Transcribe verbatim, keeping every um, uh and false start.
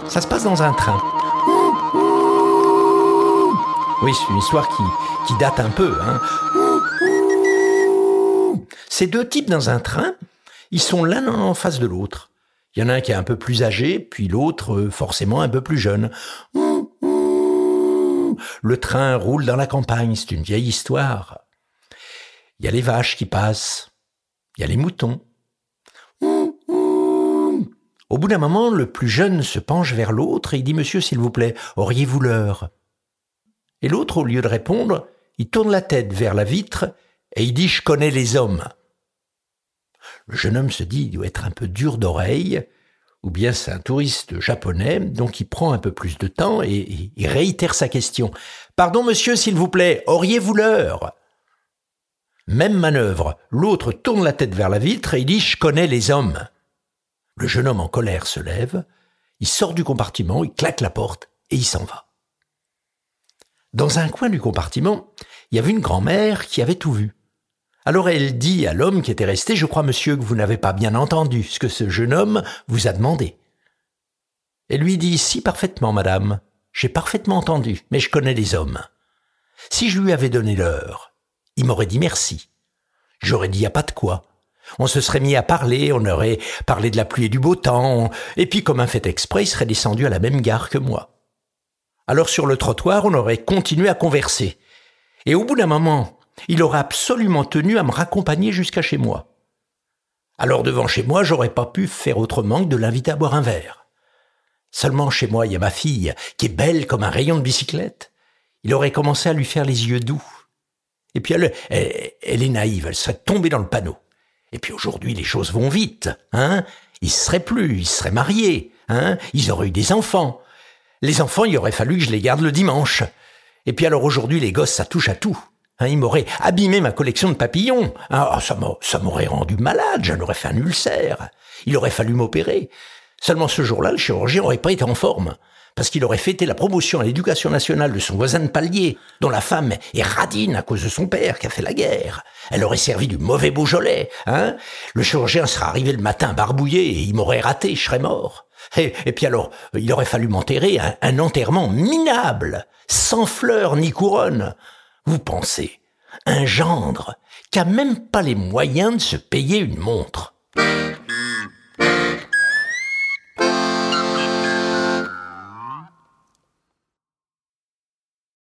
Ça se passe dans un train. Oui, c'est une histoire qui, qui date un peu. Hein. Ces deux types dans un train, ils sont l'un en face de l'autre. Il y en a un qui est un peu plus âgé, puis l'autre forcément un peu plus jeune. Le train roule dans la campagne, c'est une vieille histoire. Il y a les vaches qui passent, il y a les moutons. Au bout d'un moment, le plus jeune se penche vers l'autre et il dit « Monsieur, s'il vous plaît, auriez-vous l'heure ?» Et l'autre, au lieu de répondre, il tourne la tête vers la vitre et il dit « Je connais les hommes ». Le jeune homme se dit « Il doit être un peu dur d'oreille », ou bien c'est un touriste japonais, donc il prend un peu plus de temps et il réitère sa question. « Pardon, monsieur, s'il vous plaît, auriez-vous l'heure ?» Même manœuvre, l'autre tourne la tête vers la vitre et il dit « Je connais les hommes ». Le jeune homme en colère se lève, il sort du compartiment, il claque la porte et il s'en va. Dans un coin du compartiment, il y avait une grand-mère qui avait tout vu. Alors elle dit à l'homme qui était resté « Je crois, monsieur, que vous n'avez pas bien entendu ce que ce jeune homme vous a demandé. » Elle lui dit « Si, parfaitement, madame. J'ai parfaitement entendu, mais je connais les hommes. Si je lui avais donné l'heure, il m'aurait dit merci. J'aurais dit « y a pas de quoi. » On se serait mis à parler, on aurait parlé de la pluie et du beau temps, et puis comme un fait exprès, il serait descendu à la même gare que moi. Alors sur le trottoir, on aurait continué à converser. Et au bout d'un moment, il aurait absolument tenu à me raccompagner jusqu'à chez moi. Alors devant chez moi, j'aurais pas pu faire autrement que de l'inviter à boire un verre. Seulement chez moi, il y a ma fille, qui est belle comme un rayon de bicyclette. Il aurait commencé à lui faire les yeux doux. Et puis elle, elle, elle est naïve, elle serait tombée dans le panneau. Et puis aujourd'hui, les choses vont vite, hein. Ils se seraient plus, ils se seraient mariés, hein. Ils auraient eu des enfants. Les enfants, il aurait fallu que je les garde le dimanche. Et puis alors aujourd'hui, les gosses, ça touche à tout. Hein, ils m'auraient abîmé ma collection de papillons. Ah, ça, m'a, ça m'aurait rendu malade, j'en aurais fait un ulcère. Il aurait fallu m'opérer. Seulement ce jour-là, le chirurgien n'aurait pas été en forme. Parce qu'il aurait fêté la promotion à l'éducation nationale de son voisin de palier, dont la femme est radine à cause de son père qui a fait la guerre. Elle aurait servi du mauvais Beaujolais, hein. Le chirurgien serait arrivé le matin barbouillé et il m'aurait raté, je serais mort. Et, et puis alors, il aurait fallu m'enterrer un, un enterrement minable, sans fleurs ni couronne. Vous pensez, un gendre qui a même pas les moyens de se payer une montre.